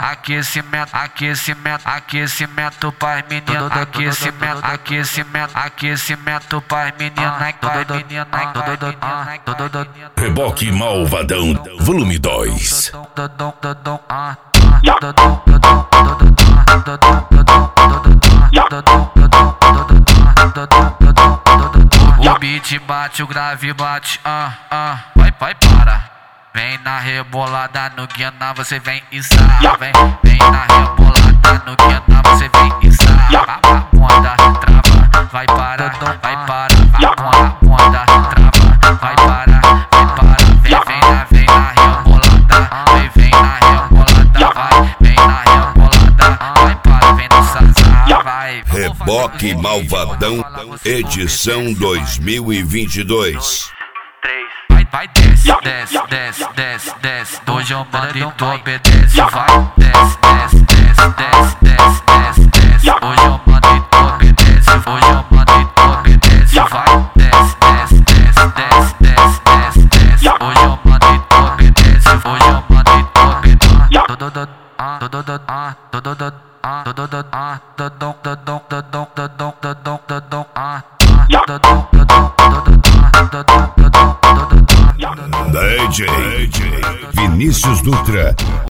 aquecimento, aquecimento, aquecimento pras meninas, aquecimento, aquecimento, aquecimento pras meninas, Reboque Malvadão, volume 2. O beat bate, o grave bate, vai, para. Vem na rebolada no guiana, você vem e sarra. Vem na rebolada no guiana, você vem e sarra. A bunda trava, vai para, vai para. A bunda trava, vai para, vai para. Vem na rebolada, vem na rebolada, vai. Vem na rebolada, vai para, vem no sazá, vai. Reboque Malvadão, edição 2022. Vai, desce, desce, desce, desce, desce. Hoje eu mando e tu obedece. Vai, desce, desce, desce, desce, desce, desce, desce. Hoje eu mando e tu obedece. Hoje eu mando e tu obedece. Vai, desce, desce, desce, desce, desce, desce, desce. Hoje eu mando e tu obedece. Hoje eu mando e tu obedece. DJ Vinícius Dutra.